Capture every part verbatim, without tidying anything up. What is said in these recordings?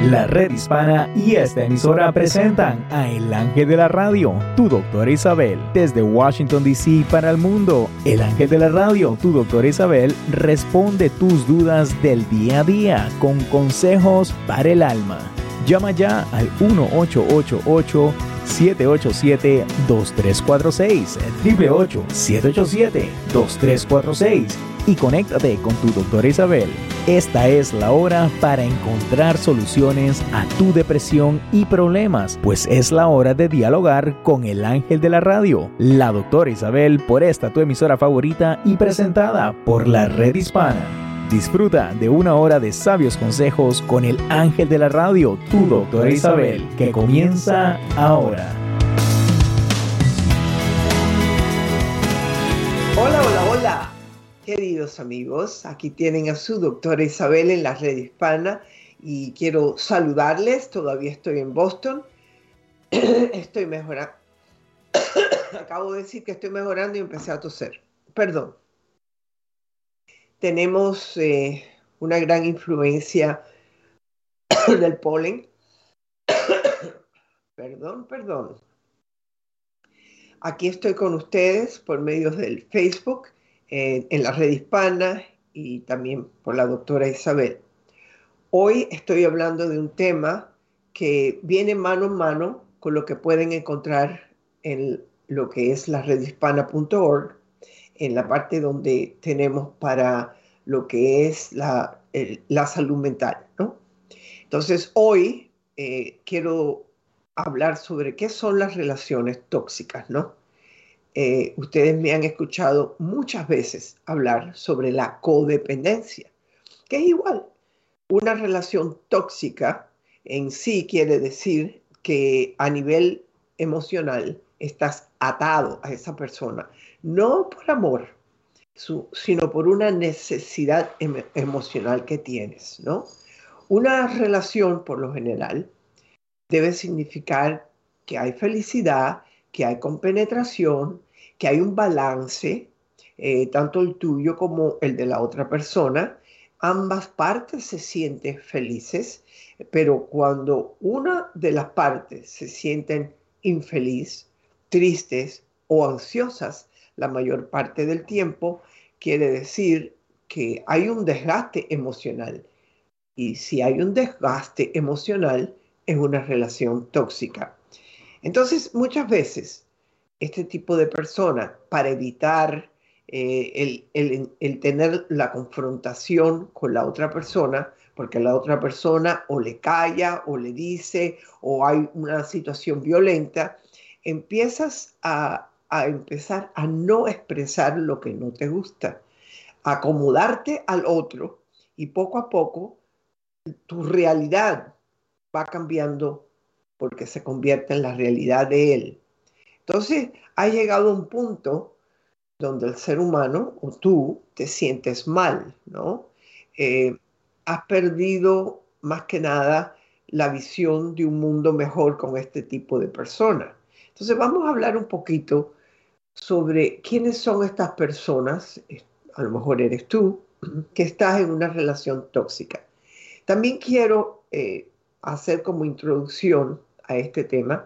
La Red Hispana y esta emisora presentan a El Ángel de la Radio, tu doctora Isabel. Desde Washington, D C para el mundo, El Ángel de la Radio, tu doctora Isabel, responde tus dudas del día a día con consejos para el alma. Llama ya al uno ocho ocho ocho, siete ocho siete, dos tres cuatro seis, ocho ocho ocho, siete ocho siete, dos tres cuatro seis y conéctate con tu doctora Isabel. Esta es la hora para encontrar soluciones a tu depresión y problemas, pues es la hora de dialogar con el ángel de la radio, la doctora Isabel, por esta tu emisora favorita y presentada por la Red Hispana. Disfruta de una hora de sabios consejos con el ángel de la radio, tu doctora Isabel, que comienza ahora. Hola, hola, hola. Queridos amigos, aquí tienen a su doctora Isabel en la Red Hispana y quiero saludarles. Todavía estoy en Boston. Estoy mejorando. Acabo de decir que estoy mejorando y empecé a toser. Perdón. Tenemos eh, una gran influencia del polen. Perdón, perdón. Aquí estoy con ustedes por medio del Facebook, eh, en la Red Hispana y también por la doctora Isabel. Hoy estoy hablando de un tema que viene mano en mano con lo que pueden encontrar en lo que es la red hispana punto org, en la parte donde tenemos para lo que es la, el, la salud mental, ¿no? Entonces, hoy eh, quiero hablar sobre qué son las relaciones tóxicas, ¿no? Eh, ustedes me han escuchado muchas veces hablar sobre la codependencia, que es igual. Una relación tóxica en sí quiere decir que a nivel emocional estás atado a esa persona, no por amor, su, sino por una necesidad em- emocional que tienes, ¿no? Una relación, por lo general, debe significar que hay felicidad, que hay compenetración, que hay un balance, eh, tanto el tuyo como el de la otra persona. Ambas partes se sienten felices, pero cuando una de las partes se sienten infeliz, tristes o ansiosas la mayor parte del tiempo, quiere decir que hay un desgaste emocional. Y si hay un desgaste emocional, es una relación tóxica. Entonces, muchas veces, este tipo de personas, para evitar eh, el, el, el tener la confrontación con la otra persona, porque la otra persona o le calla o le dice o hay una situación violenta, empiezas a, a empezar a no expresar lo que no te gusta, a acomodarte al otro y poco a poco tu realidad va cambiando porque se convierte en la realidad de él. Entonces, ha llegado un punto donde el ser humano o tú te sientes mal, ¿no? Eh, has perdido más que nada la visión de un mundo mejor con este tipo de personas. Entonces, vamos a hablar un poquito sobre quiénes son estas personas, a lo mejor eres tú, que estás en una relación tóxica. También quiero eh, hacer como introducción a este tema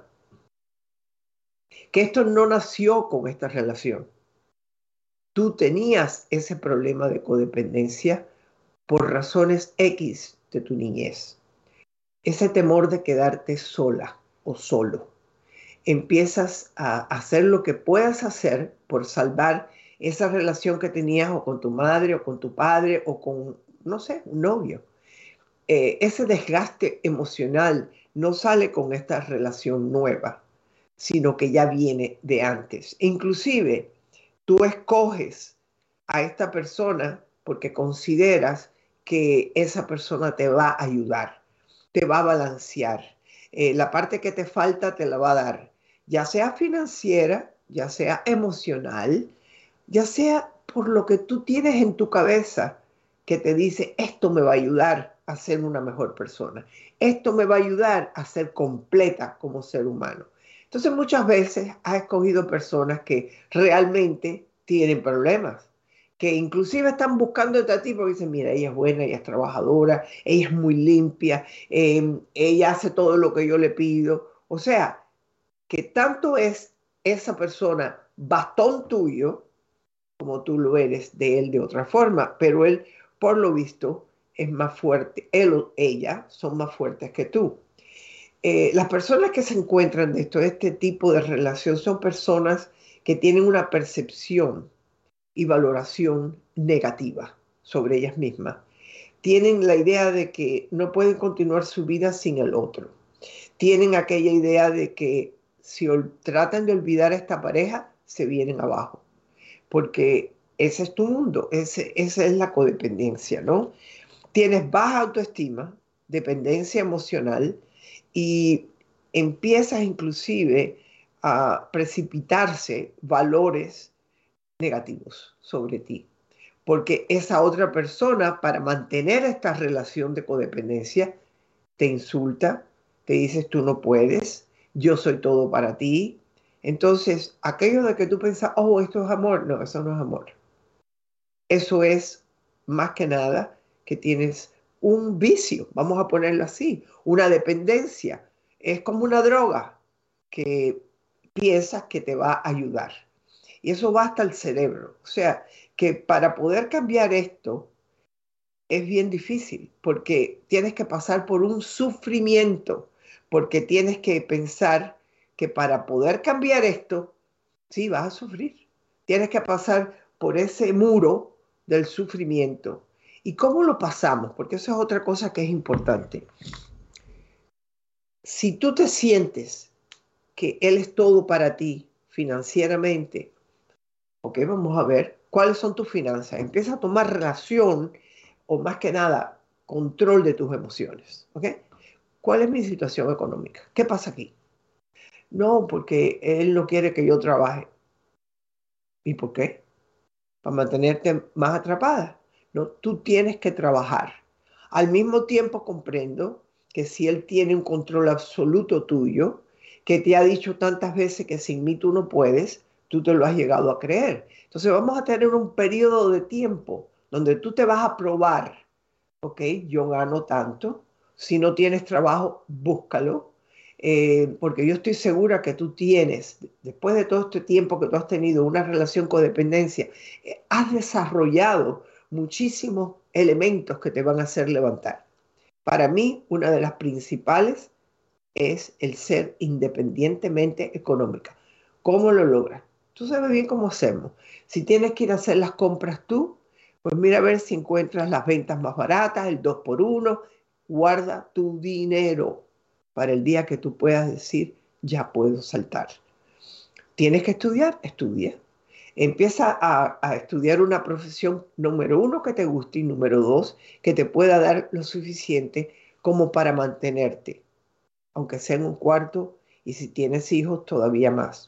que esto no nació con esta relación. Tú tenías ese problema de codependencia por razones X de tu niñez. Ese temor de quedarte sola o solo. Empiezas a hacer lo que puedas hacer por salvar esa relación que tenías o con tu madre o con tu padre o con, no sé, un novio. Eh, ese desgaste emocional no sale con esta relación nueva, sino que ya viene de antes. Inclusive, tú escoges a esta persona porque consideras que esa persona te va a ayudar, te va a balancear. Eh, la parte que te falta te la va a dar, ya sea financiera, ya sea emocional, ya sea por lo que tú tienes en tu cabeza que te dice, esto me va a ayudar a ser una mejor persona. Esto me va a ayudar a ser completa como ser humano. Entonces muchas veces has escogido personas que realmente tienen problemas, que inclusive están buscándote a ti porque dicen, mira, ella es buena, ella es trabajadora, ella es muy limpia, eh, ella hace todo lo que yo le pido. O sea, que tanto es esa persona bastón tuyo, como tú lo eres de él de otra forma, pero él, por lo visto, es más fuerte, él o ella son más fuertes que tú. Eh, las personas que se encuentran de esto, este tipo de relación, son personas que tienen una percepción y valoración negativa sobre ellas mismas. Tienen la idea de que no pueden continuar su vida sin el otro. Tienen aquella idea de que si tratan de olvidar a esta pareja, se vienen abajo. Porque ese es tu mundo, ese, esa es la codependencia, ¿no? Tienes baja autoestima, dependencia emocional y empiezas inclusive a precipitarse valores negativos sobre ti. Porque esa otra persona, para mantener esta relación de codependencia, te insulta, te dices tú no puedes, yo soy todo para ti. Entonces, aquello de que tú piensas, oh, esto es amor, no, eso no es amor. Eso es más que nada que tienes un vicio, vamos a ponerlo así, una dependencia. Es como una droga que piensas que te va a ayudar. Y eso va hasta el cerebro. O sea, que para poder cambiar esto es bien difícil, porque tienes que pasar por un sufrimiento, porque tienes que pensar que para poder cambiar esto, sí, vas a sufrir. Tienes que pasar por ese muro del sufrimiento. ¿Y cómo lo pasamos? Porque eso es otra cosa que es importante. Si tú te sientes que Él es todo para ti financieramente, ok, vamos a ver cuáles son tus finanzas. Empieza a tomar relación o más que nada control de tus emociones, ok. ¿Cuál es mi situación económica? ¿Qué pasa aquí? No, porque Él no quiere que yo trabaje. ¿Y por qué? Para mantenerte más atrapada. No, tú tienes que trabajar. Al mismo tiempo comprendo que si Él tiene un control absoluto tuyo, que te ha dicho tantas veces que sin mí tú no puedes, tú te lo has llegado a creer. Entonces vamos a tener un periodo de tiempo donde tú te vas a probar, ok, yo gano tanto, si no tienes trabajo, búscalo, eh, porque yo estoy segura que tú tienes, después de todo este tiempo que tú has tenido una relación con dependencia, eh, has desarrollado muchísimos elementos que te van a hacer levantar. Para mí, una de las principales es el ser independientemente económica. ¿Cómo lo logras? Tú sabes bien cómo hacemos. Si tienes que ir a hacer las compras tú, pues mira a ver si encuentras las ventas más baratas, el dos por uno. Guarda tu dinero para el día que tú puedas decir, ya puedo saltar. ¿Tienes que estudiar? Estudia. Empieza a, a estudiar una profesión, número uno, que te guste y número dos, que te pueda dar lo suficiente como para mantenerte, aunque sea en un cuarto, y si tienes hijos, todavía más.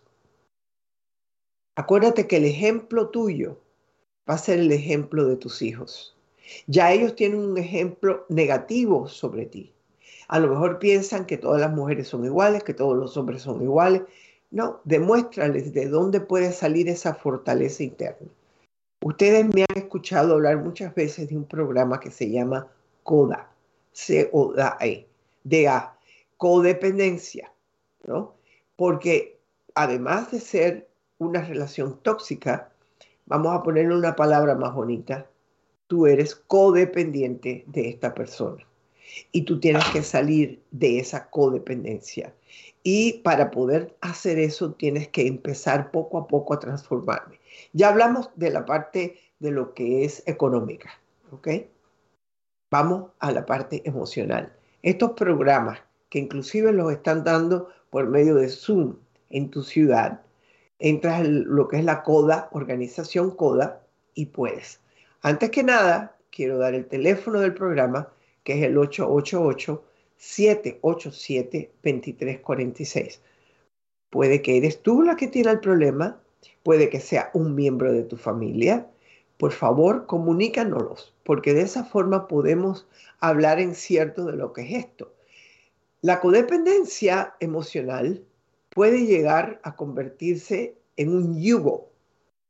Acuérdate que el ejemplo tuyo va a ser el ejemplo de tus hijos. Ya ellos tienen un ejemplo negativo sobre ti. A lo mejor piensan que todas las mujeres son iguales, que todos los hombres son iguales. No, demuéstrales de dónde puede salir esa fortaleza interna. Ustedes me han escuchado hablar muchas veces de un programa que se llama CODA, C O D A E, D A, codependencia, ¿no? Porque además de ser una relación tóxica, vamos a ponerle una palabra más bonita, tú eres codependiente de esta persona y tú tienes que salir de esa codependencia. Y para poder hacer eso tienes que empezar poco a poco a transformarte. Ya hablamos de la parte de lo que es económica, ¿ok? Vamos a la parte emocional. Estos programas que inclusive los están dando por medio de Zoom en tu ciudad, entras en lo que es la CODA, organización CODA, y puedes. Antes que nada, quiero dar el teléfono del programa, que es el ocho ocho ocho, siete ocho siete, dos tres cuatro seis. Puede que eres tú la que tiene el problema, puede que sea un miembro de tu familia. Por favor, comunícanos, porque de esa forma podemos hablar en cierto de lo que es esto. La codependencia emocional puede llegar a convertirse en un yugo,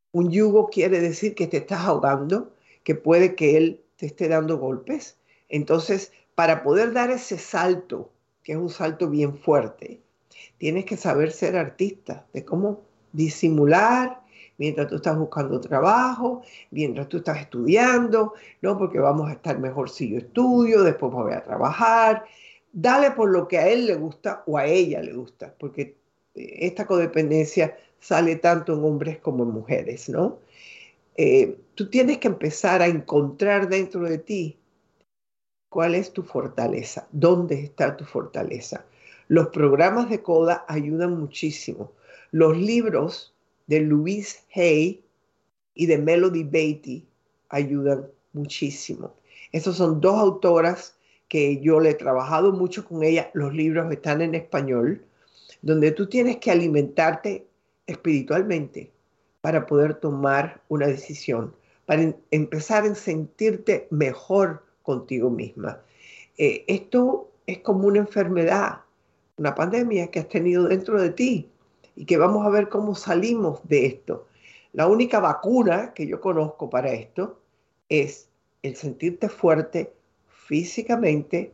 Un yugo quiere decir que te estás ahogando, que puede que él te esté dando golpes. Entonces, para poder dar ese salto, que es un salto bien fuerte, tienes que saber ser artista, de cómo disimular mientras tú estás buscando trabajo, mientras tú estás estudiando, ¿no? Porque vamos a estar mejor si yo estudio, después me voy a trabajar. Dale por lo que a él le gusta o a ella le gusta, porque esta codependencia sale tanto en hombres como en mujeres, ¿no? Eh, tú tienes que empezar a encontrar dentro de ti cuál es tu fortaleza, dónde está tu fortaleza. Los programas de coda ayudan muchísimo. Los libros de Louise Hay y de Melody Beattie ayudan muchísimo. Esas son dos autoras que yo le he trabajado mucho con ellas. Los libros están en español, donde tú tienes que alimentarte espiritualmente para poder tomar una decisión, para em- empezar a sentirte mejor contigo misma. Eh, esto es como una enfermedad, una pandemia que has tenido dentro de ti y que vamos a ver cómo salimos de esto. La única vacuna que yo conozco para esto es el sentirte fuerte físicamente,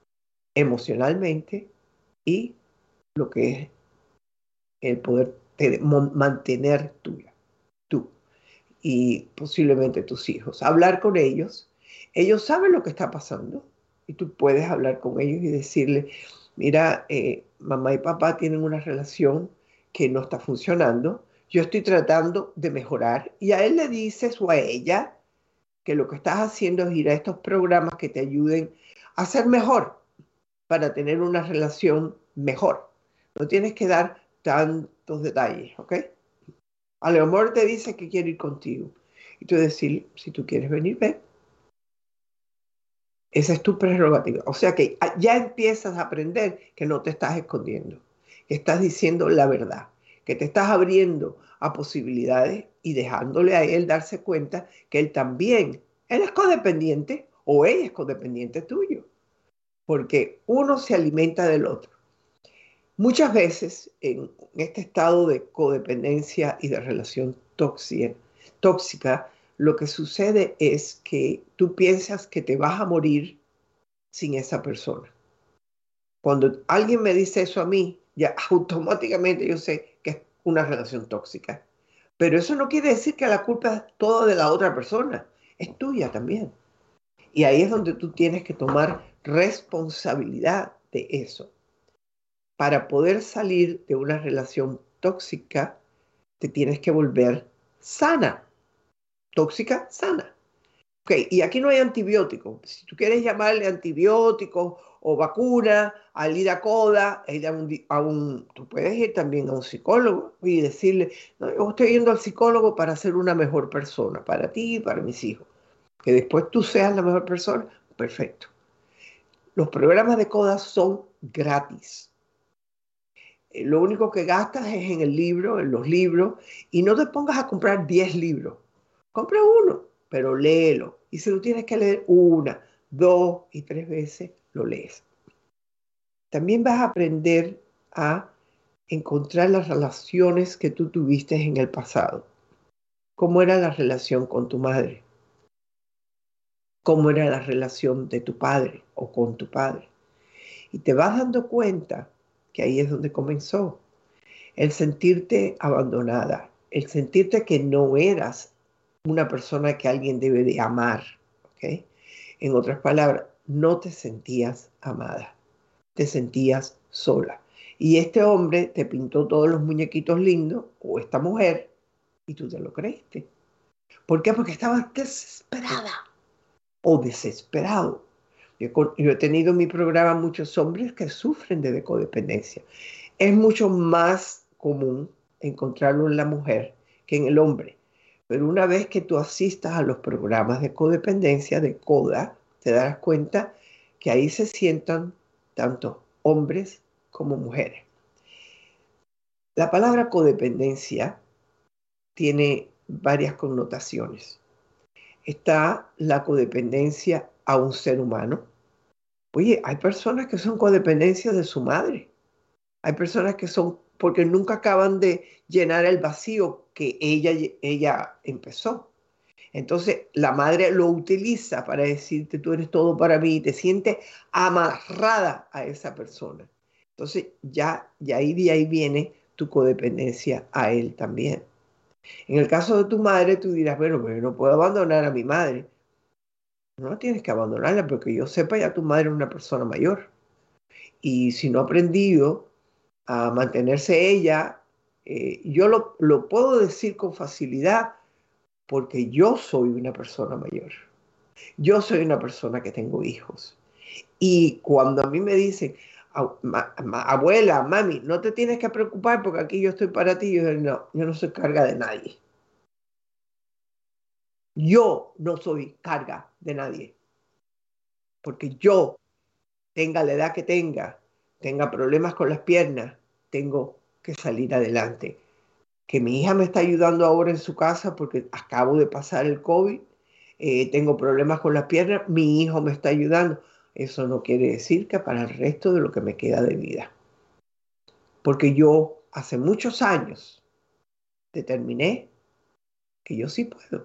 emocionalmente y lo que es el poder te- mon- mantener tuya, tú y posiblemente tus hijos. Hablar con ellos. Ellos saben lo que está pasando y tú puedes hablar con ellos y decirle, mira, eh, mamá y papá tienen una relación que no está funcionando. Yo estoy tratando de mejorar y a él le dices o a ella que lo que estás haciendo es ir a estos programas que te ayuden a ser mejor para tener una relación mejor. No tienes que dar tantos detalles, ¿ok? A lo mejor te dice que quiere ir contigo. Y tú decir, si tú quieres venir, ven. Esa es tu prerrogativa. O sea que ya empiezas a aprender que no te estás escondiendo, que estás diciendo la verdad, que te estás abriendo a posibilidades y dejándole a él darse cuenta que él también, él es codependiente o ella es codependiente tuyo, porque uno se alimenta del otro. Muchas veces en este estado de codependencia y de relación tóxica, tóxica, lo que sucede es que tú piensas que te vas a morir sin esa persona. Cuando alguien me dice eso a mí, ya automáticamente yo sé que es una relación tóxica. Pero eso no quiere decir que la culpa es toda de la otra persona, es tuya también. Y ahí es donde tú tienes que tomar responsabilidad de eso. Para poder salir de una relación tóxica, te tienes que volver sana. Tóxica, sana. Ok, y aquí no hay antibióticos. Si tú quieres llamarle antibióticos o vacuna, al ir a coda, ir a un, a un- tú puedes ir también a un psicólogo y decirle, no, yo estoy yendo al psicólogo para ser una mejor persona, para ti y para mis hijos. Que después tú seas la mejor persona, perfecto. Los programas de coda son gratis. Eh, Lo único que gastas es en el libro, en los libros, y no te pongas a comprar diez libros. Compra uno, pero léelo. Y si lo tienes que leer una, dos y tres veces, lo lees. También vas a aprender a encontrar las relaciones que tú tuviste en el pasado. ¿Cómo era la relación con tu madre? ¿Cómo era la relación de tu padre o con tu padre? Y te vas dando cuenta que ahí es donde comenzó. El sentirte abandonada, el sentirte que no eras una persona que alguien debe de amar, ¿ok? En otras palabras, no te sentías amada, te sentías sola. Y este hombre te pintó todos los muñequitos lindos, o esta mujer, y tú te lo creíste. ¿Por qué? Porque estabas desesperada o desesperado. Yo, yo he tenido en mi programa muchos hombres que sufren de codependencia. Es mucho más común encontrarlo en la mujer que en el hombre. Pero una vez que tú asistas a los programas de codependencia, de CODA, te darás cuenta que ahí se sientan tanto hombres como mujeres. La palabra codependencia tiene varias connotaciones. Está la codependencia a un ser humano. Oye, hay personas que son codependencias de su madre. Hay personas que son porque nunca acaban de llenar el vacío que ella, ella empezó. Entonces la madre lo utiliza para decirte tú eres todo para mí y te sientes amarrada a esa persona. Entonces ya, ya ahí de ahí viene tu codependencia a él también. En el caso de tu madre, tú dirás, bueno, pero yo no puedo abandonar a mi madre. No tienes que abandonarla porque yo sepa ya tu madre es una persona mayor. Y si no ha aprendido a mantenerse ella, eh, yo lo, lo puedo decir con facilidad porque yo soy una persona mayor. Yo soy una persona que tengo hijos. Y cuando a mí me dicen, abuela, mami, no te tienes que preocupar porque aquí yo estoy para ti, yo digo, no, yo no soy carga de nadie. Yo no soy carga de nadie. Porque yo, tenga la edad que tenga, tenga problemas con las piernas, tengo que salir adelante. Que mi hija me está ayudando ahora en su casa porque acabo de pasar el COVID, eh, tengo problemas con las piernas, mi hijo me está ayudando. Eso no quiere decir que para el resto de lo que me queda de vida. Porque yo hace muchos años determiné que yo sí puedo.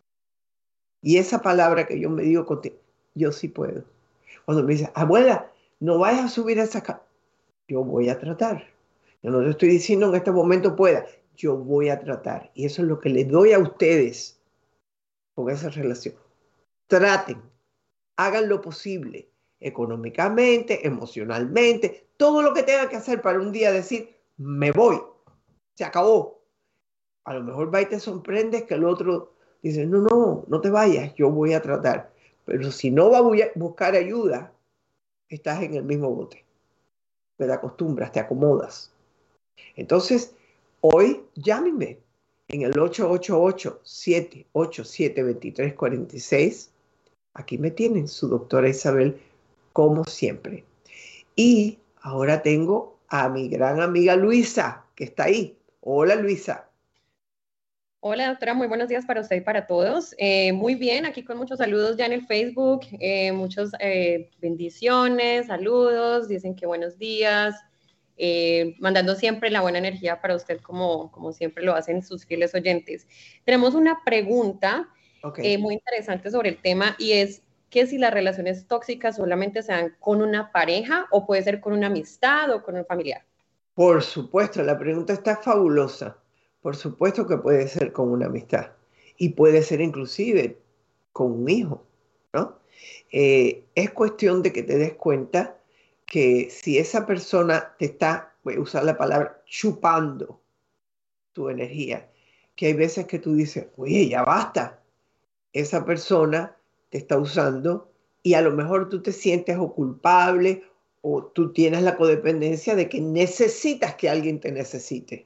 Y esa palabra que yo me digo contigo, yo sí puedo. Cuando me dice, abuela, no vayas a subir a esa casa, yo voy a tratar. Yo no te estoy diciendo en este momento pueda, yo voy a tratar. Y eso es lo que les doy a ustedes con esa relación. Traten, hagan lo posible, económicamente, emocionalmente, todo lo que tengan que hacer para un día decir, me voy, se acabó. A lo mejor va y te sorprendes que el otro dice, no, no, no te vayas, yo voy a tratar. Pero si no va a buscar ayuda, estás en el mismo bote. Te acostumbras, te acomodas. Entonces, hoy llámeme en el ocho ocho ocho, siete ocho siete, dos tres cuatro seis. Aquí me tienen, su doctora Isabel, como siempre. Y ahora tengo a mi gran amiga Luisa, que está ahí. Hola, Luisa. Hola, doctora, muy buenos días para usted y para todos. Eh, muy bien, aquí con muchos saludos ya en el Facebook, eh, muchas eh, bendiciones, saludos, dicen que buenos días, eh, mandando siempre la buena energía para usted como, como siempre lo hacen sus fieles oyentes. Tenemos una pregunta Okay. eh, muy interesante sobre el tema y es que si las relaciones tóxicas solamente se dan con una pareja o puede ser con una amistad o con un familiar. Por supuesto, la pregunta está fabulosa. Por supuesto que puede ser con una amistad y puede ser inclusive con un hijo, ¿no? Eh, es cuestión de que te des cuenta que si esa persona te está, voy a usar la palabra, chupando tu energía, que hay veces que tú dices, oye, ya basta, esa persona te está usando y a lo mejor tú te sientes o culpable o tú tienes la codependencia de que necesitas que alguien te necesite.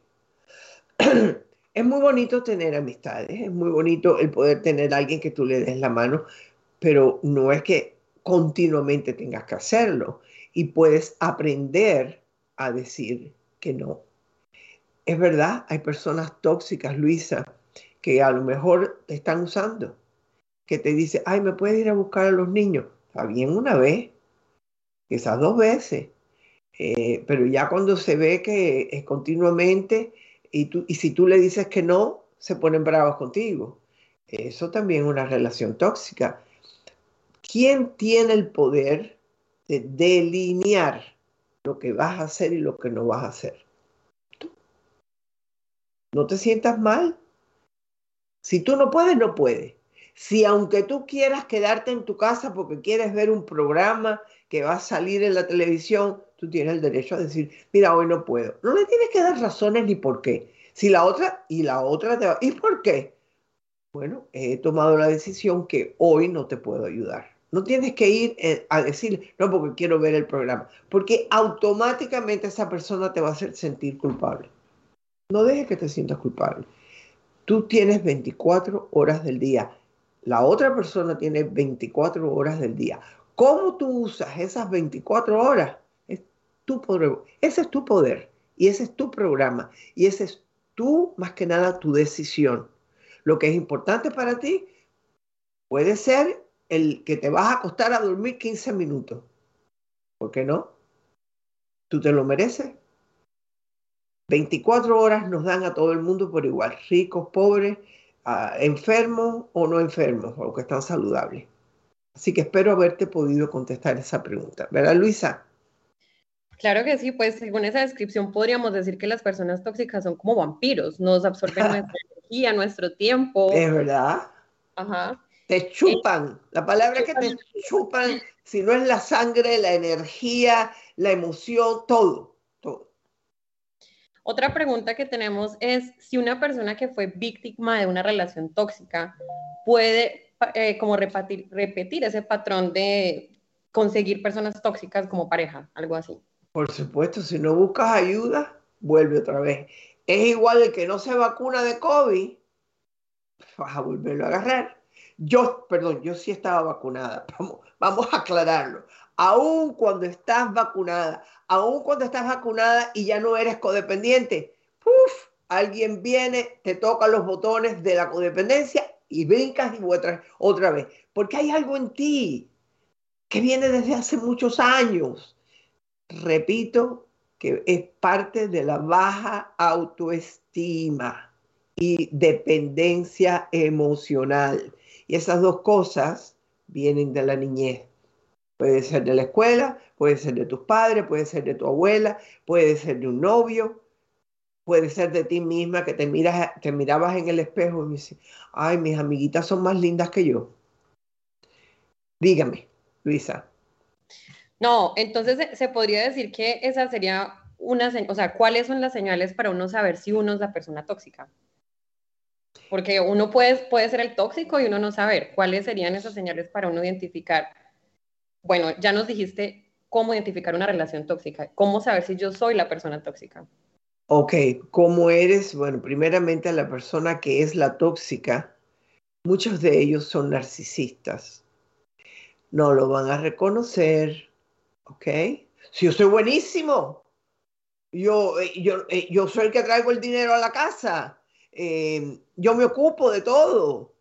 Es muy bonito tener amistades, es muy bonito el poder tener a alguien que tú le des la mano, pero no es que continuamente tengas que hacerlo y puedes aprender a decir que no. Es verdad, hay personas tóxicas, Luisa, que a lo mejor te están usando, que te dice, ay, ¿me puedes ir a buscar a los niños? Está bien una vez, quizás dos veces, eh, pero ya cuando se ve que es continuamente y, tú, y si tú le dices que no, se ponen bravos contigo. Eso también es una relación tóxica. ¿Quién tiene el poder de delinear lo que vas a hacer y lo que no vas a hacer? Tú. No te sientas mal. Si tú no puedes, no puedes. Si aunque tú quieras quedarte en tu casa porque quieres ver un programa que va a salir en la televisión, tú tienes el derecho a decir, mira, hoy no puedo. No le tienes que dar razones ni por qué. Si la otra, y la otra te va, ¿y por qué? Bueno, he tomado la decisión que hoy no te puedo ayudar. No tienes que ir a decir, no, porque quiero ver el programa, porque automáticamente esa persona te va a hacer sentir culpable. No dejes que te sientas culpable. Tú tienes veinticuatro horas del día. La otra persona tiene veinticuatro horas del día. ¿Cómo tú usas esas veinticuatro horas? Es tu poder. Ese es tu poder y ese es tu programa y ese es tú, más que nada, tu decisión. Lo que es importante para ti puede ser el que te vas a acostar a dormir quince minutos. ¿Por qué no? ¿Tú te lo mereces? veinticuatro horas nos dan a todo el mundo por igual, ricos, pobres, uh, enfermos o no enfermos, o que están saludables. Así que espero haberte podido contestar esa pregunta. ¿Verdad, Luisa? Claro que sí, pues según esa descripción podríamos decir que las personas tóxicas son como vampiros, nos absorben nuestra energía, nuestro tiempo. Es verdad. Ajá. Te chupan. Eh, la palabra es que te chupan, si no es la sangre, la energía, la emoción, todo, todo. Otra pregunta que tenemos es si una persona que fue víctima de una relación tóxica puede eh, como repetir, repetir ese patrón de conseguir personas tóxicas como pareja, algo así. Por supuesto, si no buscas ayuda, vuelve otra vez. Es igual el que no se vacuna de COVID, vas a volverlo a agarrar. Yo, perdón, yo sí estaba vacunada. Vamos, vamos a aclararlo. Aún cuando estás vacunada, aún cuando estás vacunada y ya no eres codependiente, ¡puf! Alguien viene, te toca los botones de la codependencia y brincas y otra, otra vez. Porque hay algo en ti que viene desde hace muchos años. Repito, que es parte de la baja autoestima y dependencia emocional. Y esas dos cosas vienen de la niñez. Puede ser de la escuela, puede ser de tus padres, puede ser de tu abuela, puede ser de un novio, puede ser de ti misma que te, miras, te mirabas en el espejo y dices, ay, mis amiguitas son más lindas que yo. Dígame, Luisa. No, entonces se podría decir que esa sería una, o sea, ¿cuáles son las señales para uno saber si uno es la persona tóxica? Porque uno puede, puede ser el tóxico y uno no saber. ¿Cuáles serían esas señales para uno identificar? Bueno, ya nos dijiste cómo identificar una relación tóxica. ¿Cómo saber si yo soy la persona tóxica? Ok, ¿cómo eres? Bueno, primeramente la persona que es la tóxica, muchos de ellos son narcisistas. No lo van a reconocer, ¿ok? Si yo soy buenísimo, yo, yo, yo soy el que traigo el dinero a la casa, eh, yo me ocupo de todo.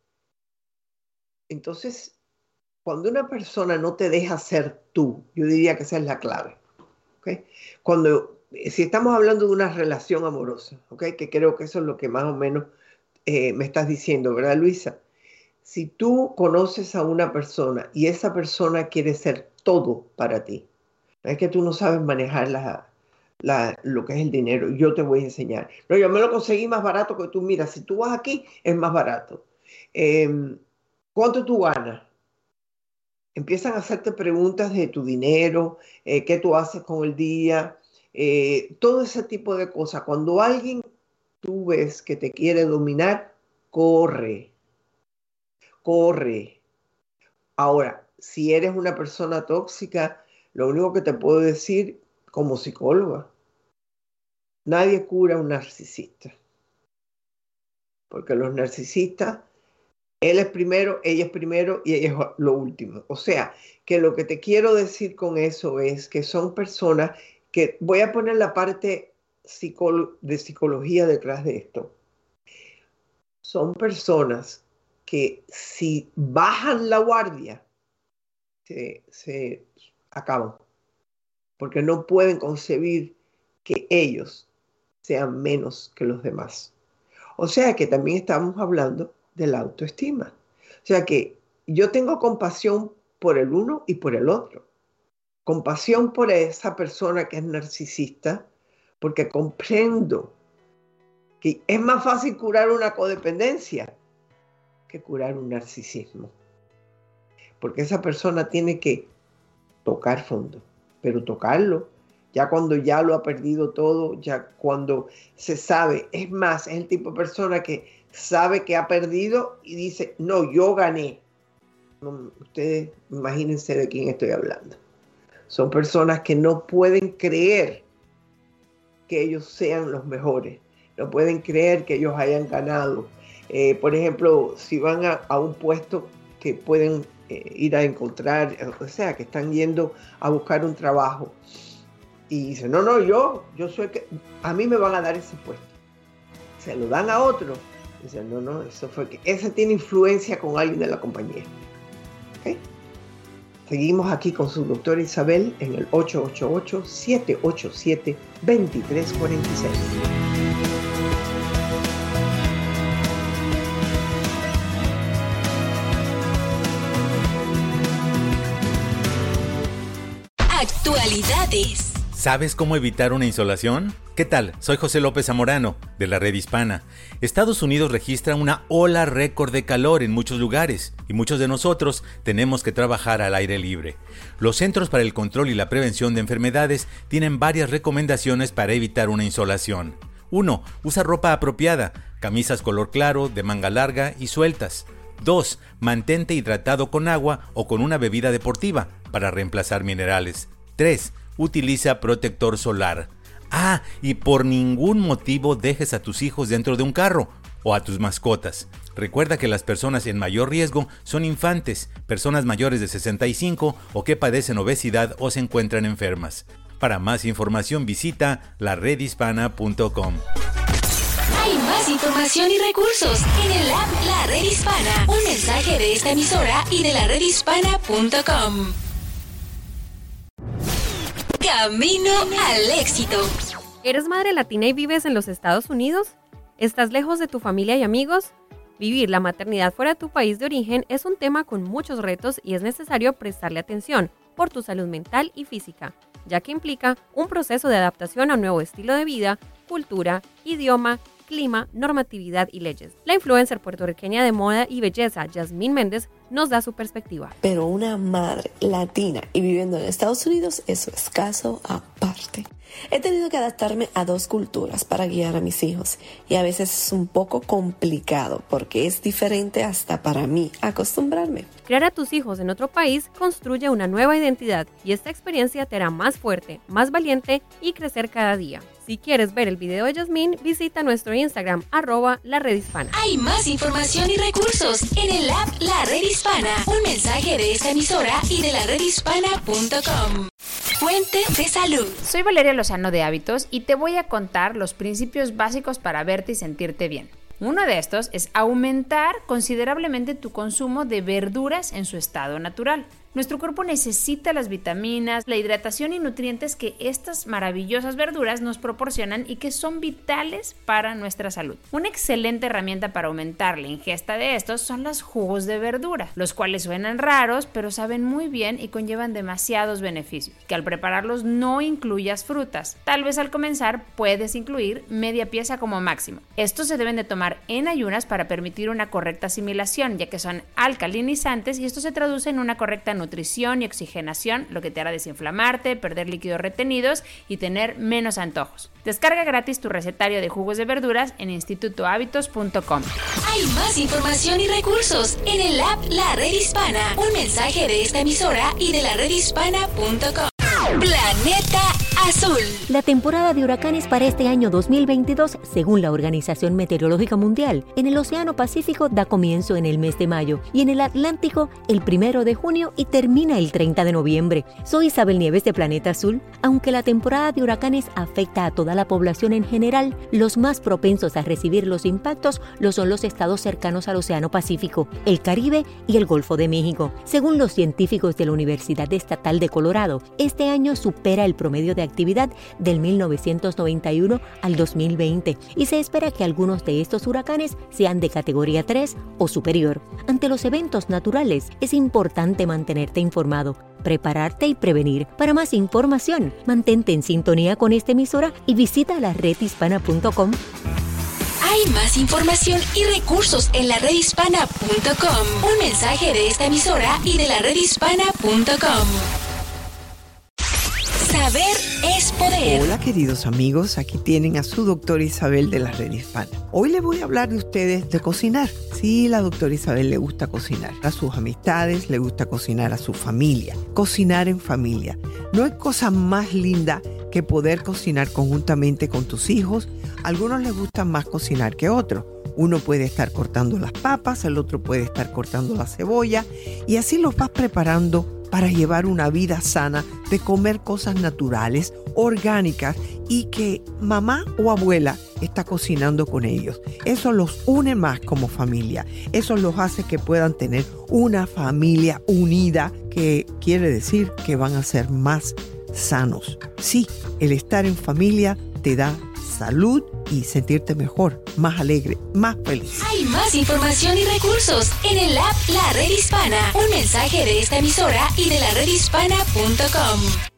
Entonces, cuando una persona no te deja ser tú, yo diría que esa es la clave, ¿ok? Cuando, si estamos hablando de una relación amorosa, ¿ok? Que creo que eso es lo que más o menos eh, me estás diciendo, ¿verdad, Luisa? Si tú conoces a una persona y esa persona quiere ser todo para ti, es que tú no sabes manejar la, la, lo que es el dinero, yo te voy a enseñar. No, yo me lo conseguí más barato que tú. Mira, si tú vas aquí, es más barato. Eh, ¿Cuánto tú ganas? Empiezan a hacerte preguntas de tu dinero, eh, qué tú haces con el día, eh, todo ese tipo de cosas. Cuando alguien tú ves que te quiere dominar, corre, corre. Ahora, si eres una persona tóxica, lo único que te puedo decir como psicóloga, nadie cura a un narcisista. Porque los narcisistas, él es primero, ella es primero y ella es lo último. O sea, que lo que te quiero decir con eso es que son personas que, voy a poner la parte psicolo- de psicología detrás de esto. Son personas que si bajan la guardia, se, se acaban. Porque no pueden concebir que ellos sean menos que los demás. O sea que también estamos hablando de la autoestima. O sea que yo tengo compasión por el uno y por el otro. Compasión por esa persona que es narcisista, porque comprendo que es más fácil curar una codependencia que curar un narcisismo. Porque esa persona tiene que tocar fondo, pero tocarlo ya cuando ya lo ha perdido todo, ya cuando se sabe. Es más, es el tipo de persona que sabe que ha perdido y dice, no, yo gané. No, ustedes imagínense de quién estoy hablando. Son personas que no pueden creer que ellos sean los mejores, no pueden creer que ellos hayan ganado. Eh, por ejemplo, si van a, a un puesto que pueden eh, ir a encontrar, o sea, que están yendo a buscar un trabajo, y dicen, no, no, yo, yo soy que, a mí me van a dar ese puesto. Se lo dan a otro. Dicen, no, no, eso fue que, ese tiene influencia con alguien de la compañía. ¿Okay? Seguimos aquí con su doctora Isabel en el ocho ocho ocho, siete ocho siete, dos tres cuatro seis. Actualidades. ¿Sabes cómo evitar una insolación? ¿Qué tal? Soy José López Zamorano, de la Red Hispana. Estados Unidos registra una ola récord de calor en muchos lugares y muchos de nosotros tenemos que trabajar al aire libre. Los Centros para el Control y la Prevención de Enfermedades tienen varias recomendaciones para evitar una insolación. uno. Usa ropa apropiada, camisas color claro, de manga larga y sueltas. dos. Mantente hidratado con agua o con una bebida deportiva para reemplazar minerales. tres. Utiliza protector solar. Ah, y por ningún motivo dejes a tus hijos dentro de un carro o a tus mascotas. Recuerda que las personas en mayor riesgo son infantes, personas mayores de sesenta y cinco o que padecen obesidad o se encuentran enfermas. Para más información visita la red hispana punto com. Hay más información y recursos en el app La Red Hispana. Un mensaje de esta emisora y de la red hispana punto com. Camino al éxito. ¿Eres madre latina y vives en los Estados Unidos? ¿Estás lejos de tu familia y amigos? Vivir la maternidad fuera de tu país de origen es un tema con muchos retos y es necesario prestarle atención por tu salud mental y física, ya que implica un proceso de adaptación a un nuevo estilo de vida, cultura, idioma, clima, normatividad y leyes. La influencer puertorriqueña de moda y belleza, Yasmín Méndez, nos da su perspectiva. Pero una madre latina y viviendo en Estados Unidos, eso es caso aparte. He tenido que adaptarme a dos culturas para guiar a mis hijos y a veces es un poco complicado porque es diferente hasta para mí acostumbrarme. Criar a tus hijos en otro país construye una nueva identidad y esta experiencia te hará más fuerte, más valiente y crecer cada día. Si quieres ver el video de Yasmín, visita nuestro Instagram, arroba la red hispana. Hay más información y recursos en el app La Red Hispana. Un mensaje de esta emisora y de la red hispana punto com. Fuente de salud. Soy Valeria Lozano de Hábitos y te voy a contar los principios básicos para verte y sentirte bien. Uno de estos es aumentar considerablemente tu consumo de verduras en su estado natural. Nuestro cuerpo necesita las vitaminas, la hidratación y nutrientes que estas maravillosas verduras nos proporcionan y que son vitales para nuestra salud. Una excelente herramienta para aumentar la ingesta de estos son los jugos de verdura, los cuales suenan raros pero saben muy bien y conllevan demasiados beneficios. Que al prepararlos no incluyas frutas. Tal vez al comenzar puedes incluir media pieza como máximo. Estos se deben de tomar en ayunas para permitir una correcta asimilación, ya que son alcalinizantes y esto se traduce en una correcta nutrición y oxigenación, lo que te hará desinflamarte, perder líquidos retenidos y tener menos antojos. Descarga gratis tu recetario de jugos de verduras en instituto hábitos punto com. Hay más información y recursos en el app La Red Hispana. Un mensaje de esta emisora y de la red hispana punto com. Planeta Azul. La temporada de huracanes para este año dos mil veintidós, según la Organización Meteorológica Mundial, en el Océano Pacífico da comienzo en el mes de mayo y en el Atlántico el primero de junio y termina el treinta de noviembre. Soy Isabel Nieves de Planeta Azul. Aunque la temporada de huracanes afecta a toda la población en general, los más propensos a recibir los impactos lo son los estados cercanos al Océano Pacífico, el Caribe y el Golfo de México. Según los científicos de la Universidad Estatal de Colorado, este año supera el promedio de actividad del mil novecientos noventa y uno al dos mil veinte y se espera que algunos de estos huracanes sean de categoría tres o superior. Ante los eventos naturales es importante mantenerte informado, prepararte y prevenir. Para más información, mantente en sintonía con esta emisora y visita la red hispana punto com. Hay más información y recursos en la red hispana punto com. Un mensaje de esta emisora y de la red hispana punto com. Saber es poder. Hola queridos amigos, aquí tienen a su doctora Isabel de la Red Hispana. Hoy les voy a hablar de ustedes de cocinar. Sí, la doctora Isabel le gusta cocinar a sus amistades, le gusta cocinar a su familia. Cocinar en familia. No hay cosa más linda que poder cocinar conjuntamente con tus hijos. A algunos les gusta más cocinar que otros. Uno puede estar cortando las papas, el otro puede estar cortando la cebolla y así los vas preparando para llevar una vida sana, de comer cosas naturales, orgánicas y que mamá o abuela está cocinando con ellos. Eso los une más como familia. Eso los hace que puedan tener una familia unida, que quiere decir que van a ser más sanos. Sí, el estar en familia te da salud y sentirte mejor, más alegre, más feliz. Hay más información y recursos en el app La Red Hispana. Un mensaje de esta emisora y de la red hispana punto com.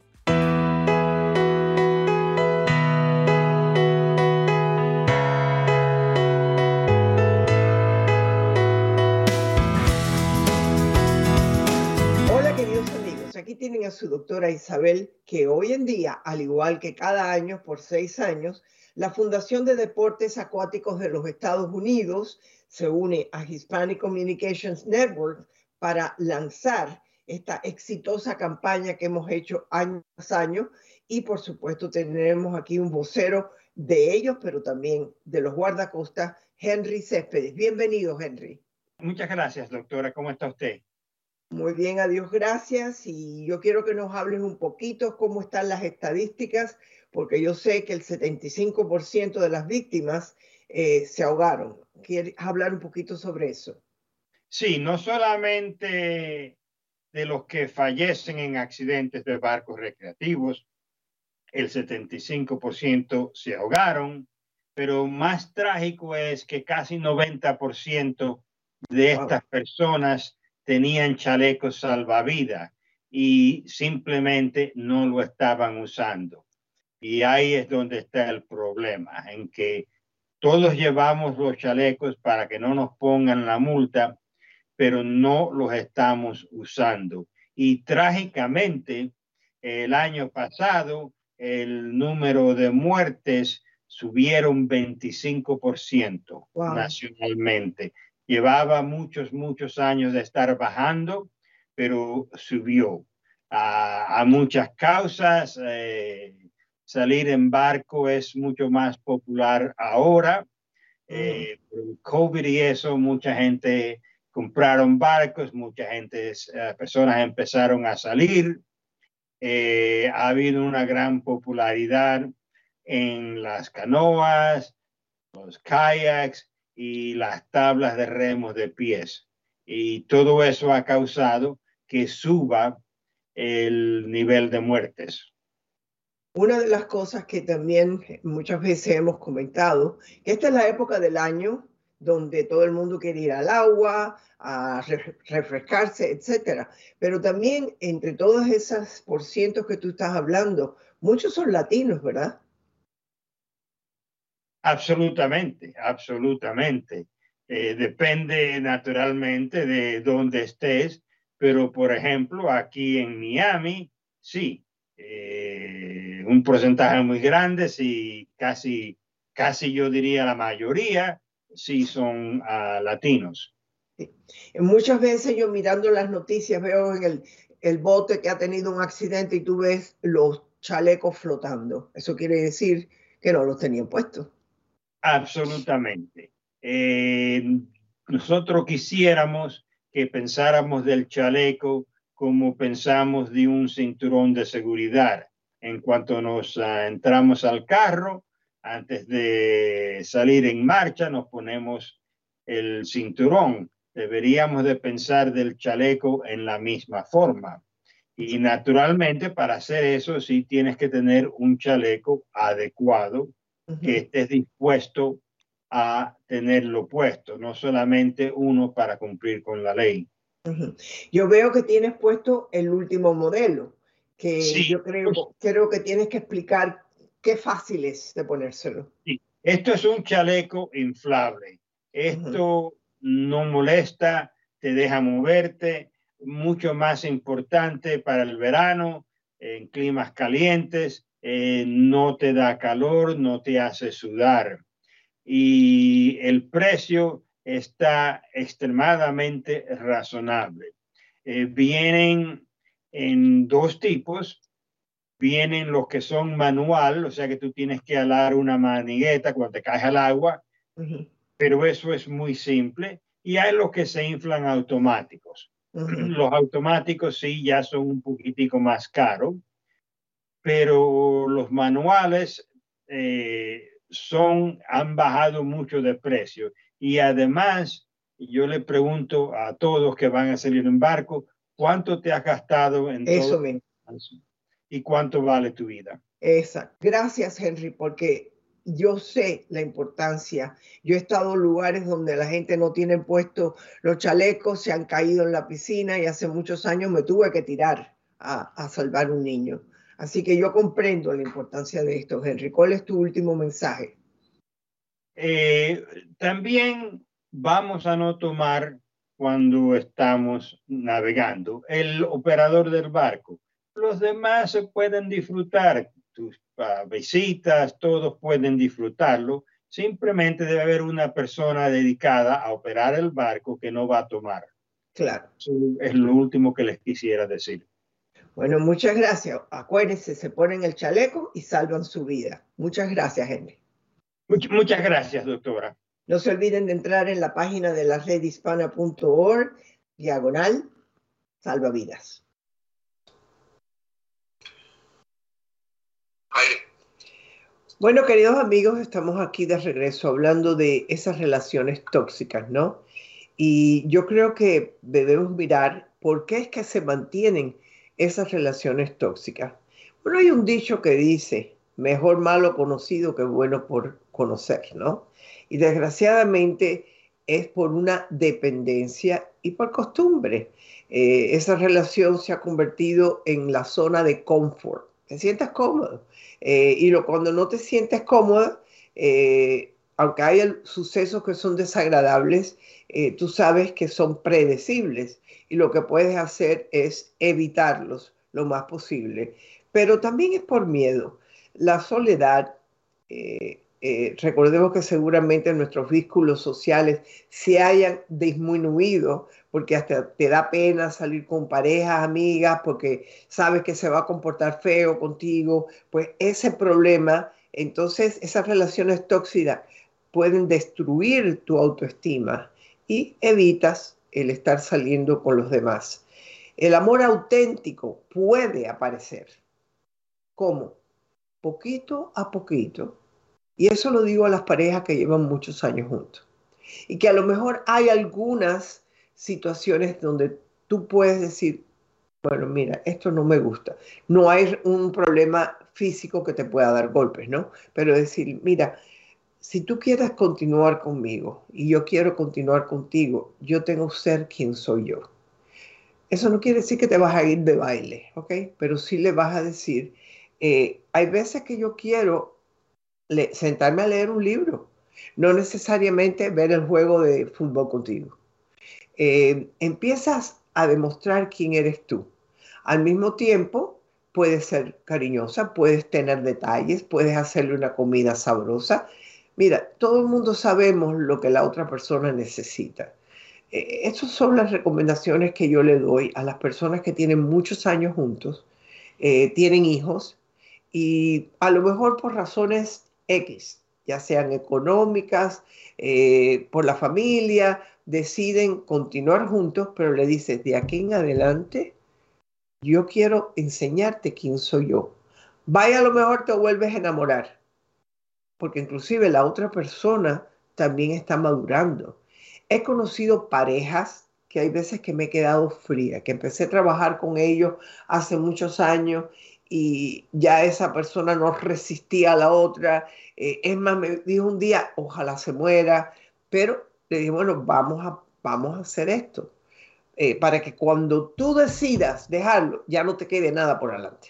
Aquí tienen a su doctora Isabel, que hoy en día, al igual que cada año por seis años, la Fundación de Deportes Acuáticos de los Estados Unidos se une a Hispanic Communications Network para lanzar esta exitosa campaña que hemos hecho año tras año, y por supuesto tenemos aquí un vocero de ellos, pero también de los guardacostas, Henry Céspedes. Bienvenido, Henry. Muchas gracias, doctora. ¿Cómo está usted? Muy bien, adiós, gracias. Y yo quiero que nos hables un poquito cómo están las estadísticas, porque yo sé que el setenta y cinco por ciento de las víctimas eh, se ahogaron. ¿Quieres hablar un poquito sobre eso? Sí, no solamente de los que fallecen en accidentes de barcos recreativos, el setenta y cinco por ciento se ahogaron, pero más trágico es que casi noventa por ciento de estas wow. personas tenían chalecos salvavidas y simplemente no lo estaban usando. Y ahí es donde está el problema, en que todos llevamos los chalecos para que no nos pongan la multa, pero no los estamos usando. Y trágicamente, el año pasado, el número de muertes subieron veinticinco por ciento wow. nacionalmente. Llevaba muchos, muchos años de estar bajando, pero subió a, a muchas causas. Eh, salir en barco es mucho más popular ahora. Eh, mm. COVID y eso, mucha gente compraron barcos, mucha gente, eh, personas empezaron a salir. Eh, ha habido una gran popularidad en las canoas, los kayaks y las tablas de remos de pies. Y todo eso ha causado que suba el nivel de muertes. Una de las cosas que también muchas veces hemos comentado, que esta es la época del año donde todo el mundo quiere ir al agua, a refrescarse, etcétera. Pero también entre todos esos porcientos que tú estás hablando, muchos son latinos, ¿verdad? Absolutamente, absolutamente. Eh, depende naturalmente de dónde estés, pero por ejemplo aquí en Miami, sí, eh, un porcentaje muy grande, sí, casi, casi yo diría la mayoría, sí son uh, latinos. Sí. Muchas veces yo mirando las noticias veo en el, el bote que ha tenido un accidente y tú ves los chalecos flotando. Eso quiere decir que no los tenían puestos. Absolutamente. Eh, nosotros quisiéramos que pensáramos del chaleco como pensamos de un cinturón de seguridad. En cuanto nos uh, entramos al carro, antes de salir en marcha, nos ponemos el cinturón. Deberíamos de pensar del chaleco en la misma forma. Y naturalmente, para hacer eso, sí tienes que tener un chaleco adecuado, uh-huh. que estés dispuesto a tenerlo puesto, no solamente uno para cumplir con la ley. Uh-huh. Yo veo que tienes puesto el último modelo, que sí, yo creo, pues, creo que tienes que explicar qué fácil es de ponérselo. Sí. Esto es un chaleco inflable. Esto uh-huh. no molesta, te deja moverte, mucho más importante para el verano, en climas calientes, eh, no te da calor, no te hace sudar. Y el precio está extremadamente razonable. Eh, vienen en dos tipos. Vienen los que son manual, o sea que tú tienes que alar una manigueta cuando te caes al agua, uh-huh. pero eso es muy simple. Y hay los que se inflan automáticos. Uh-huh. Los automáticos sí ya son un poquitico más caros, pero los manuales eh, son, han bajado mucho de precio. Y además, yo le pregunto a todos que van a salir en barco, ¿cuánto te has gastado en Eso todo mismo. ¿Y cuánto vale tu vida? Exacto. Gracias, Henry, porque yo sé la importancia. Yo he estado en lugares donde la gente no tiene puesto los chalecos, se han caído en la piscina y hace muchos años me tuve que tirar a, a salvar un niño. Así que yo comprendo la importancia de esto, Henry. ¿Cuál es tu último mensaje? Eh, también vamos a no tomar cuando estamos navegando el operador del barco. Los demás se pueden disfrutar, tus uh, visitas, todos pueden disfrutarlo. Simplemente debe haber una persona dedicada a operar el barco que no va a tomar. Claro. Eso es lo último que les quisiera decir. Bueno, muchas gracias. Acuérdense, se ponen el chaleco y salvan su vida. Muchas gracias, Henry. Much, muchas gracias, doctora. No se olviden de entrar en la página de la red hispana punto org, diagonal, salvavidas. Bueno, queridos amigos, estamos aquí de regreso hablando de esas relaciones tóxicas, ¿no? Y yo creo que debemos mirar por qué es que se mantienen esas relaciones tóxicas. Bueno, hay un dicho que dice, mejor malo conocido que bueno por conocer, ¿no? Y desgraciadamente es por una dependencia y por costumbre. Eh, esa relación se ha convertido en la zona de confort. Te sientes cómodo. Eh, y lo, cuando no te sientes cómoda, eh, aunque haya sucesos que son desagradables, eh, tú sabes que son predecibles y lo que puedes hacer es evitarlos lo más posible. Pero también es por miedo. La soledad, eh, eh, recordemos que seguramente nuestros vínculos sociales se hayan disminuido porque hasta te da pena salir con parejas, amigas, porque sabes que se va a comportar feo contigo. Pues ese problema, entonces esas relaciones tóxicas pueden destruir tu autoestima y evitas el estar saliendo con los demás. El amor auténtico puede aparecer. ¿Cómo? Poquito a poquito. Y eso lo digo a las parejas que llevan muchos años juntos. Y que a lo mejor hay algunas situaciones donde tú puedes decir, bueno, mira, esto no me gusta. No hay un problema físico que te pueda dar golpes, ¿no? Pero decir, mira, si tú quieres continuar conmigo y yo quiero continuar contigo, yo tengo que ser quien soy yo. Eso no quiere decir que te vas a ir de baile, ¿ok? Pero sí le vas a decir, eh, hay veces que yo quiero le, sentarme a leer un libro, no necesariamente ver el juego de fútbol contigo. Eh, empiezas a demostrar quién eres tú. Al mismo tiempo, puedes ser cariñosa, puedes tener detalles, puedes hacerle una comida sabrosa. Mira, todo el mundo sabemos lo que la otra persona necesita. Eh, esas son las recomendaciones que yo le doy a las personas que tienen muchos años juntos, eh, tienen hijos y a lo mejor por razones X, ya sean económicas, eh, por la familia, deciden continuar juntos, pero le dices, de aquí en adelante, yo quiero enseñarte quién soy yo. Vaya, a lo mejor te vuelves a enamorar, porque inclusive la otra persona también está madurando. He conocido parejas que hay veces que me he quedado fría, que empecé a trabajar con ellos hace muchos años y ya esa persona no resistía a la otra. Eh, es más, me dijo un día, ojalá se muera, pero le dije, bueno, vamos a, vamos a hacer esto, eh, para que cuando tú decidas dejarlo, ya no te quede nada por delante.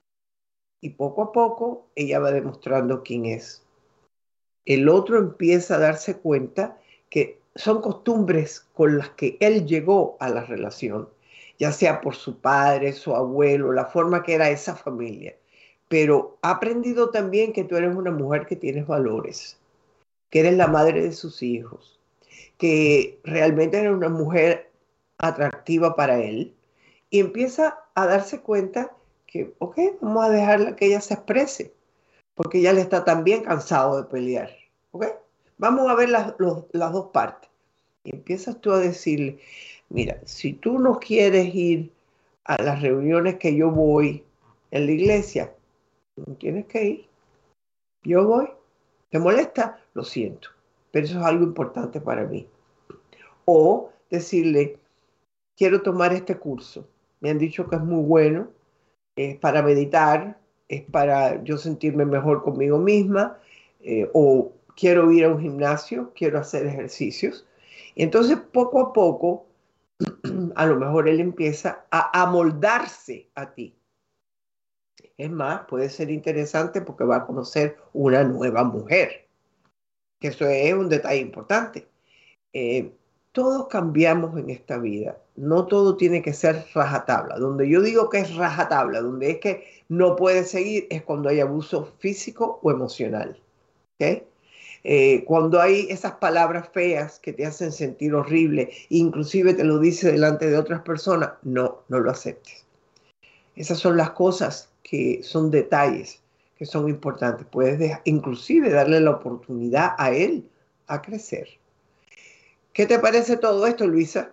Y poco a poco, ella va demostrando quién es. El otro empieza a darse cuenta que son costumbres con las que él llegó a la relación, ya sea por su padre, su abuelo, la forma que era esa familia. Pero ha aprendido también que tú eres una mujer que tienes valores, que eres la madre de sus hijos, que realmente eres una mujer atractiva para él. Y empieza a darse cuenta que, ok, vamos a dejarla que ella se exprese, porque ella le está también cansado de pelear. ¿Ok? Vamos a ver las, los, las dos partes. Y empiezas tú a decirle, Mira, si tú no quieres ir a las reuniones que yo voy en la iglesia, no tienes que ir. Yo voy. ¿Te molesta? Lo siento, pero eso es algo importante para mí. O decirle, quiero tomar este curso. Me han dicho que es muy bueno, es para meditar, es para yo sentirme mejor conmigo misma, eh, o quiero ir a un gimnasio, quiero hacer ejercicios. Y entonces poco a poco, a lo mejor él empieza a amoldarse a ti. Es más, puede ser interesante porque va a conocer una nueva mujer, que eso es un detalle importante. Eh, todos cambiamos en esta vida, no todo tiene que ser rajatabla. Donde yo digo que es rajatabla, donde es que no puede seguir, es cuando hay abuso físico o emocional. ¿Okay? Eh, cuando hay esas palabras feas que te hacen sentir horrible, inclusive te lo dice delante de otras personas, no, no lo aceptes. Esas son las cosas que son detalles, que son importantes. Puedes dejar, inclusive darle la oportunidad a él a crecer. ¿Qué te parece todo esto, Luisa?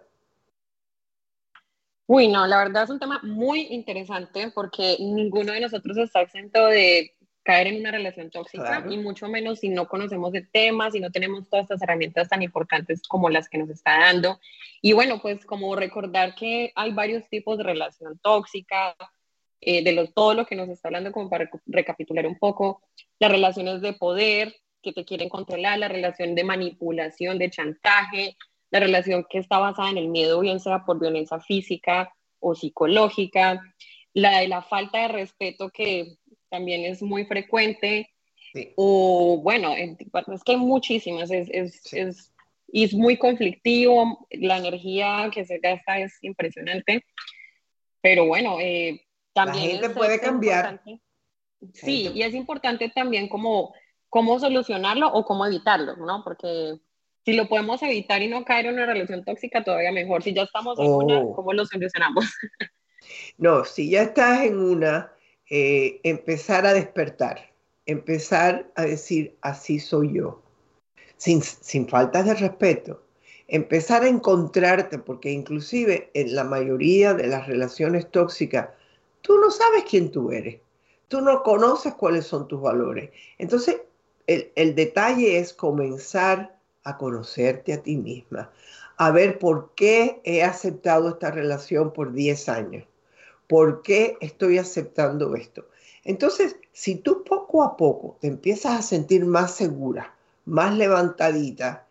Uy, no, la verdad es un tema muy interesante porque ninguno de nosotros está exento de caer en una relación tóxica, claro. Y mucho menos si no conocemos el tema, si no tenemos todas estas herramientas tan importantes como las que nos está dando. Y bueno, pues como recordar que hay varios tipos de relación tóxica, eh, de lo, todo lo que nos está hablando, como para recapitular un poco, las relaciones de poder que te quieren controlar, la relación de manipulación, de chantaje, la relación que está basada en el miedo, bien sea por violencia física o psicológica, la de la falta de respeto que también es muy frecuente, sí. O bueno, es que hay muchísimas, es, es, sí. es, y es muy conflictivo, la energía que se gasta es impresionante, pero bueno, eh, también la gente es, puede es cambiar. Sí, gente... y es importante también como cómo solucionarlo o cómo evitarlo, ¿no? Porque si lo podemos evitar y no caer en una relación tóxica, todavía mejor. Si ya estamos en oh. una, ¿cómo lo solucionamos? No, si ya estás en una, eh, empezar a despertar, empezar a decir, así soy yo, sin, sin faltas de respeto, empezar a encontrarte, porque inclusive en la mayoría de las relaciones tóxicas, tú no sabes quién tú eres, tú no conoces cuáles son tus valores. Entonces, el, el detalle es comenzar a conocerte a ti misma, a ver por qué he aceptado esta relación por diez años. ¿Por qué estoy aceptando esto? Entonces, si tú poco a poco te empiezas a sentir más segura, más levantadita,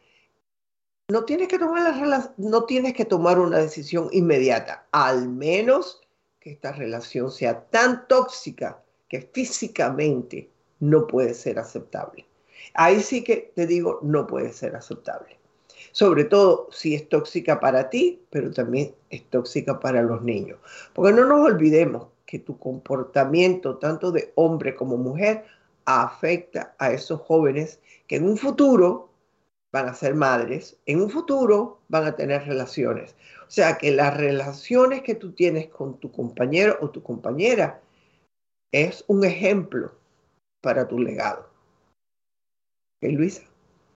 no tienes que tomar, la, no tienes que tomar una decisión inmediata, al menos que esta relación sea tan tóxica que físicamente no puede ser aceptable. Ahí sí que te digo, no puede ser aceptable. Sobre todo si es tóxica para ti, pero también es tóxica para los niños. Porque no nos olvidemos que tu comportamiento, tanto de hombre como mujer, afecta a esos jóvenes que en un futuro van a ser madres, en un futuro van a tener relaciones. O sea que las relaciones que tú tienes con tu compañero o tu compañera es un ejemplo para tu legado. ¿Ok, Luisa?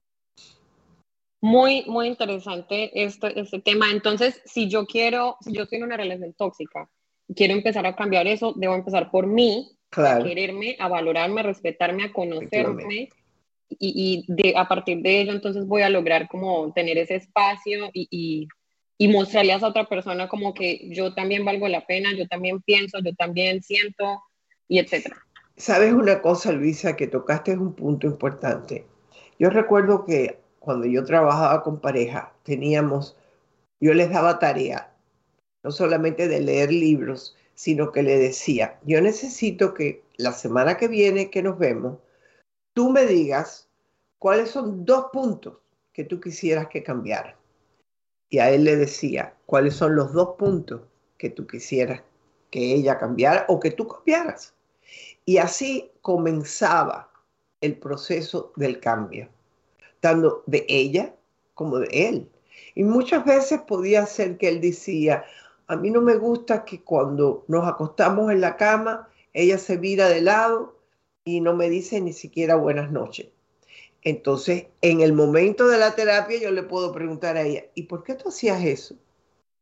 Muy, muy interesante este, este tema. Entonces, si yo quiero, si yo estoy en una relación tóxica, quiero empezar a cambiar eso, debo empezar por mí, claro. A quererme, a valorarme, a respetarme, a conocerme, y, y de, a partir de ello, entonces voy a lograr como tener ese espacio y, y, y mostrarle a esa otra persona como que yo también valgo la pena, yo también pienso, yo también siento, y etcétera. ¿Sabes una cosa, Luisa, que tocaste un punto importante? Yo recuerdo que cuando yo trabajaba con pareja, teníamos, yo les daba tarea, no solamente de leer libros, sino que le decía, yo necesito que la semana que viene que nos vemos, tú me digas cuáles son dos puntos que tú quisieras que cambiaran. Y a él le decía, cuáles son los dos puntos que tú quisieras que ella cambiara o que tú cambiaras. Y así comenzaba el proceso del cambio, tanto de ella como de él. Y muchas veces podía ser que él decía, a mí no me gusta que cuando nos acostamos en la cama, ella se vira de lado y no me dice ni siquiera buenas noches. Entonces, en el momento de la terapia, yo le puedo preguntar a ella, ¿y por qué tú hacías eso?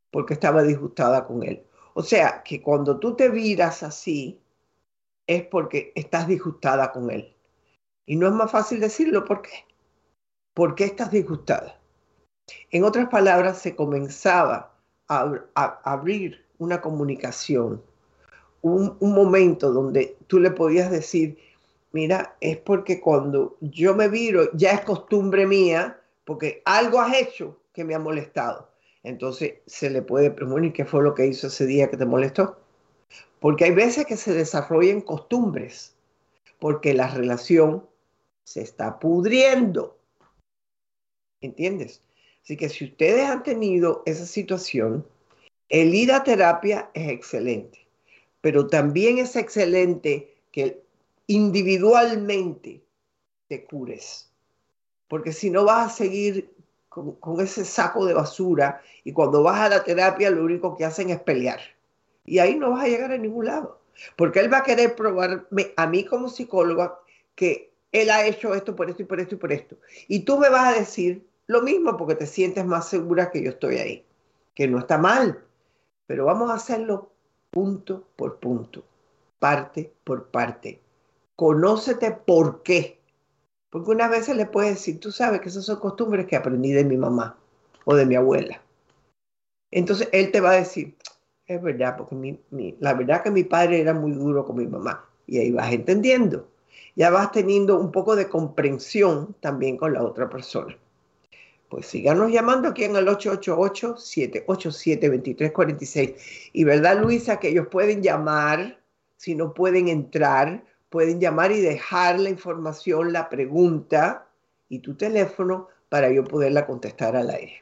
porque estaba disgustada con él. O sea, que cuando tú te viras así, es porque estás disgustada con él. Y no es más fácil decirlo, ¿por qué? ¿Por qué estás disgustada? En otras palabras, se comenzaba a, a, a abrir una comunicación, un, un momento donde tú le podías decir, mira, es porque cuando yo me viro, ya es costumbre mía, porque algo has hecho que me ha molestado. Entonces se le puede preguntar, ¿qué fue lo que hizo ese día que te molestó? Porque hay veces que se desarrollan costumbres, porque la relación se está pudriendo. ¿Entiendes? Así que si ustedes han tenido esa situación, el ir a terapia es excelente, pero también es excelente que individualmente te cures, porque si no vas a seguir con, con ese saco de basura y cuando vas a la terapia lo único que hacen es pelear y ahí no vas a llegar a ningún lado, porque él va a querer probarme a mí como psicóloga que él ha hecho esto por esto y por esto y por esto, y tú me vas a decir lo mismo porque te sientes más segura que yo estoy ahí, que no está mal, pero vamos a hacerlo punto por punto, parte por parte. Conócete por qué. Porque unas veces le puedes decir, tú sabes que esas son costumbres que aprendí de mi mamá o de mi abuela. Entonces él te va a decir, es verdad, porque mi, mi, la verdad que mi padre era muy duro con mi mamá. Y ahí vas entendiendo. Ya vas teniendo un poco de comprensión también con la otra persona. Pues síganos llamando aquí en el ocho ocho ocho, siete ocho siete, dos tres cuatro seis. Y verdad, Luisa, que ellos pueden llamar, si no pueden entrar, pueden llamar y dejar la información, la pregunta y tu teléfono para yo poderla contestar al aire.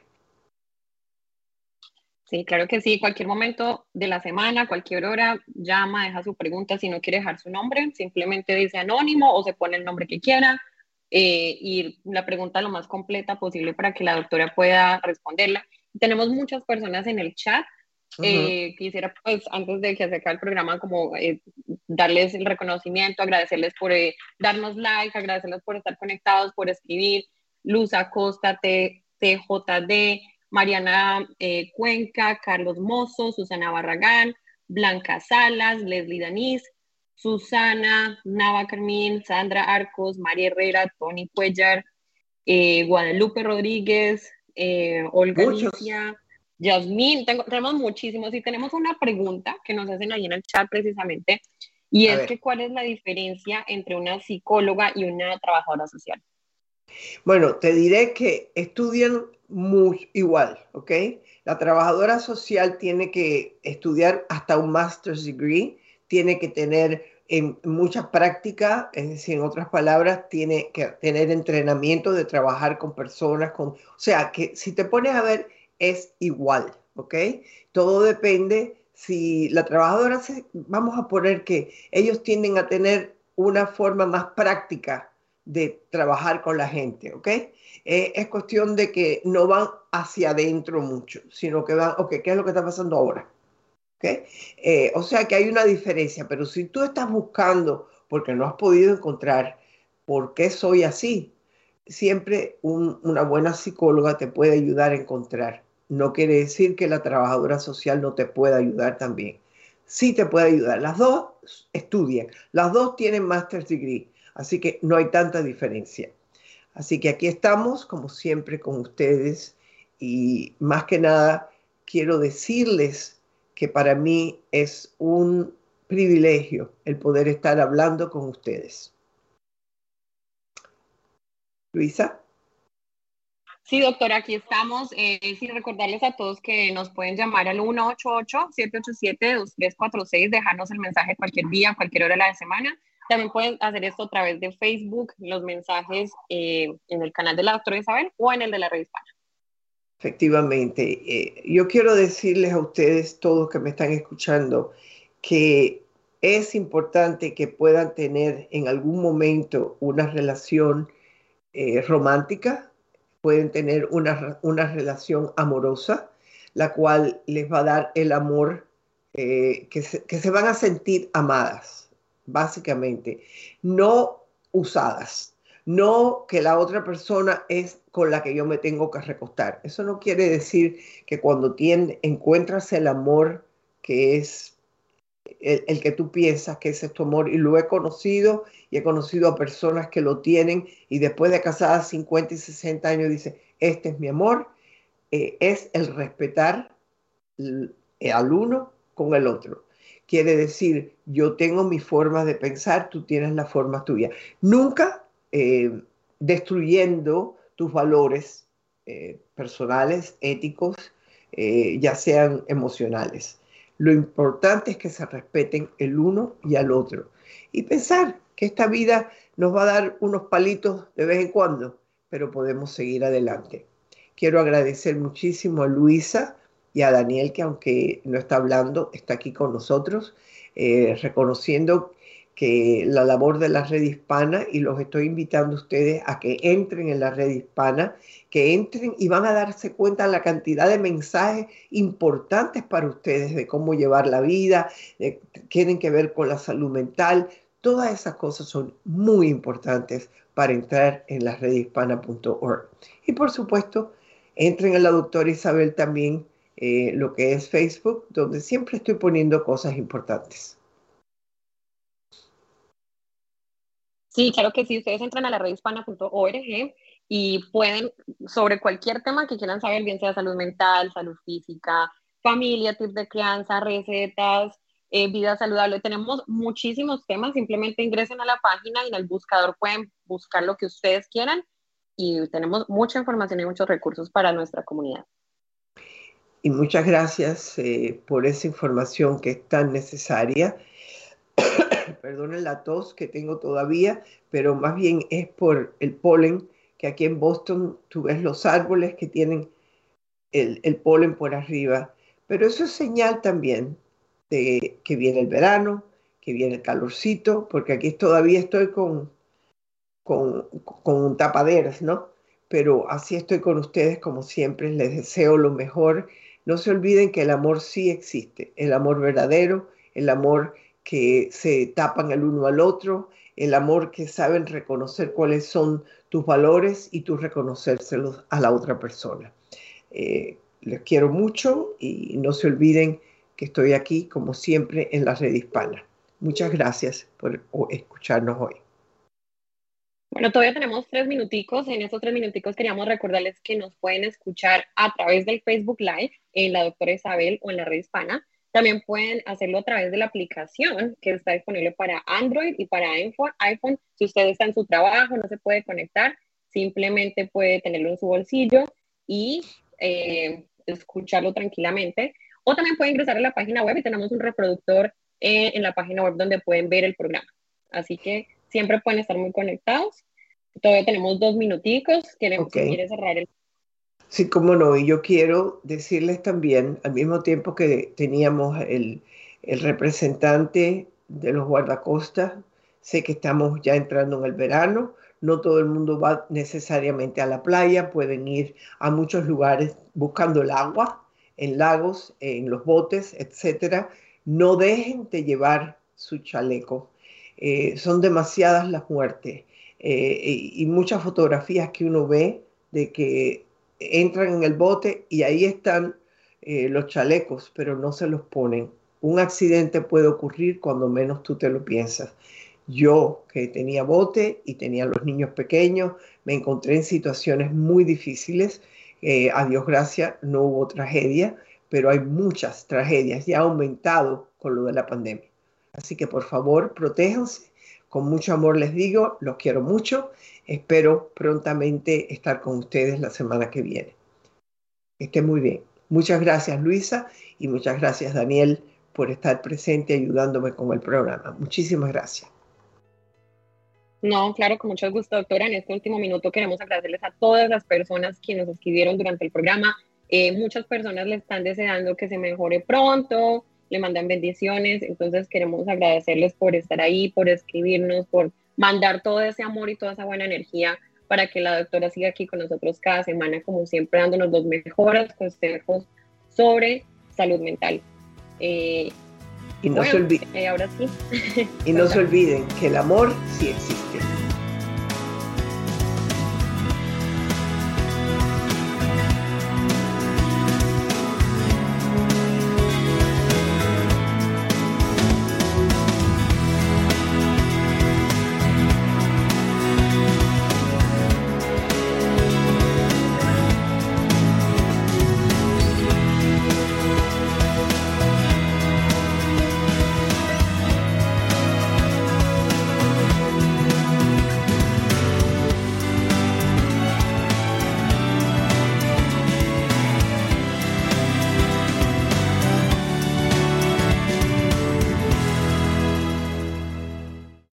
Sí, claro que sí. Cualquier momento de la semana, cualquier hora, llama, deja su pregunta. Si no quiere dejar su nombre, simplemente dice anónimo o se pone el nombre que quiera. Eh, y la pregunta lo más completa posible para que la doctora pueda responderla. Tenemos muchas personas en el chat. Eh, uh-huh. Quisiera, pues, antes de que se acabe el programa, como eh, darles el reconocimiento, agradecerles por eh, darnos like, agradecerles por estar conectados, por escribir. Luz Acosta, T J D, Mariana eh, Cuenca, Carlos Mozo, Susana Barragán, Blanca Salas, Leslie Danís, Susana, Nava Carmín, Sandra Arcos, María Herrera, Tony Cuellar, eh, Guadalupe Rodríguez, eh, Olga Alicia, Yasmín, tengo, tenemos muchísimos y tenemos una pregunta que nos hacen ahí en el chat precisamente y A es ver. que ¿cuál es la diferencia entre una psicóloga y una trabajadora social? Bueno, te diré que estudian muy igual, ¿ok? La trabajadora social tiene que estudiar hasta un master's degree, tiene que tener en mucha práctica, es decir, en otras palabras, tiene que tener entrenamiento de trabajar con personas, con, o sea, que si te pones a ver, es igual, ¿ok? Todo depende si la trabajadora, se, vamos a poner que ellos tienden a tener una forma más práctica de trabajar con la gente, ¿ok? Eh, es cuestión de que no van hacia adentro mucho, sino que van, ok, ¿qué es lo que está pasando ahora? ¿Okay? Eh, o sea que hay una diferencia, pero si tú estás buscando porque no has podido encontrar por qué soy así, siempre un, una buena psicóloga te puede ayudar a encontrar. No quiere decir que la trabajadora social no te pueda ayudar también. Sí te puede ayudar. Las dos estudian, las dos tienen master's degree, así que no hay tanta diferencia. Así que aquí estamos, como siempre, con ustedes y más que nada quiero decirles que para mí es un privilegio el poder estar hablando con ustedes. Luisa. Sí, doctora, aquí estamos. Eh, sí, recordarles a todos que nos pueden llamar al uno ocho ocho, siete ocho siete, dos tres cuatro seis, dejarnos el mensaje cualquier día, cualquier hora de la semana. También pueden hacer esto a través de Facebook, los mensajes eh, en el canal de la doctora Isabel o en el de la Red Hispana. Efectivamente, eh, yo quiero decirles a ustedes, todos que me están escuchando, que es importante que puedan tener en algún momento una relación eh, romántica, pueden tener una, una relación amorosa, la cual les va a dar el amor, eh, que, se, que se van a sentir amadas, básicamente, no usadas. no que la otra persona es con la que yo me tengo que recostar. Eso no quiere decir que cuando tienes, encuentras el amor que es el, el que tú piensas que ese es tu amor, y lo he conocido y he conocido a personas que lo tienen y después de casadas cincuenta y sesenta años dicen, este es mi amor, eh, es el respetar el, el, al uno con el otro. Quiere decir, yo tengo mi forma de pensar, tú tienes la forma tuya. Nunca eh, destruyendo tus valores eh, personales, éticos, eh, ya sean emocionales. Lo importante es que se respeten el uno y al otro. Y pensar que esta vida nos va a dar unos palitos de vez en cuando, pero podemos seguir adelante. Quiero agradecer muchísimo a Luisa y a Daniel, que aunque no está hablando, está aquí con nosotros, eh, reconociendo que la labor de la red hispana, y los estoy invitando a ustedes a que entren en la red hispana, que entren y van a darse cuenta de la cantidad de mensajes importantes para ustedes de cómo llevar la vida, de, que tienen que ver con la salud mental. Todas esas cosas son muy importantes para entrar en la red hispana punto org. Y por supuesto, entren en la doctora Isabel también, eh, lo que es Facebook, donde siempre estoy poniendo cosas importantes. Sí, claro que sí. Ustedes entran a la red hispana punto org y pueden, sobre cualquier tema que quieran saber, bien sea salud mental, salud física, familia, tips de crianza, recetas, eh, vida saludable. Tenemos muchísimos temas. Simplemente ingresen a la página y en el buscador pueden buscar lo que ustedes quieran y tenemos mucha información y muchos recursos para nuestra comunidad. Y muchas gracias eh, por esa información que es tan necesaria. Perdonen la tos que tengo todavía, pero más bien es por el polen, que aquí en Boston tú ves los árboles que tienen el, el polen por arriba. Pero eso es señal también de que viene el verano, que viene el calorcito, porque aquí todavía estoy con, con, con tapaderas, ¿no? Pero así estoy con ustedes como siempre, les deseo lo mejor. No se olviden que el amor sí existe, el amor verdadero, el amor que se tapan el uno al otro, el amor que saben reconocer cuáles son tus valores y tú reconocérselos a la otra persona. Eh, les quiero mucho y no se olviden que estoy aquí como siempre en la red hispana. Muchas gracias por escucharnos hoy. Bueno, todavía tenemos tres minuticos. En estos tres minuticos queríamos recordarles que nos pueden escuchar a través del Facebook Live en la doctora Isabel o en la red hispana. También pueden hacerlo a través de la aplicación que está disponible para Android y para iPhone. Si usted está en su trabajo, no se puede conectar, simplemente puede tenerlo en su bolsillo y eh, escucharlo tranquilamente. O también puede ingresar a la página web y tenemos un reproductor eh, en la página web donde pueden ver el programa. Así que siempre pueden estar muy conectados. Todavía tenemos dos minuticos. Queremos okay. si quiere cerrar el... Sí, cómo no. Y yo quiero decirles también, al mismo tiempo que teníamos el, el representante de los guardacostas, sé que estamos ya entrando en el verano, no todo el mundo va necesariamente a la playa, pueden ir a muchos lugares buscando el agua, en lagos, en los botes, etcétera. No dejen de llevar su chaleco. Eh, son demasiadas las muertes eh, y, y muchas fotografías que uno ve de que entran en el bote y ahí están eh, los chalecos, pero no se los ponen. Un accidente puede ocurrir cuando menos tú te lo piensas. Yo, que tenía bote y tenía los niños pequeños, me encontré en situaciones muy difíciles. Eh, a Dios gracias, no hubo tragedia, pero hay muchas tragedias y ha aumentado con lo de la pandemia. Así que por favor, protéjanse. Con mucho amor les digo, los quiero mucho. Espero prontamente estar con ustedes la semana que viene. Que estén muy bien. Muchas gracias, Luisa, y muchas gracias, Daniel, por estar presente ayudándome con el programa. Muchísimas gracias. No, claro, con mucho gusto, doctora. En este último minuto queremos agradecerles a todas las personas que nos escribieron durante el programa. Eh, muchas personas le están deseando que se mejore pronto, le mandan bendiciones, entonces queremos agradecerles por estar ahí, por escribirnos, por mandar todo ese amor y toda esa buena energía para que la doctora siga aquí con nosotros cada semana, como siempre, dándonos los mejores consejos sobre salud mental. Eh, y no bueno, se olviden, eh, ahora sí. y no se olviden que el amor sí existe.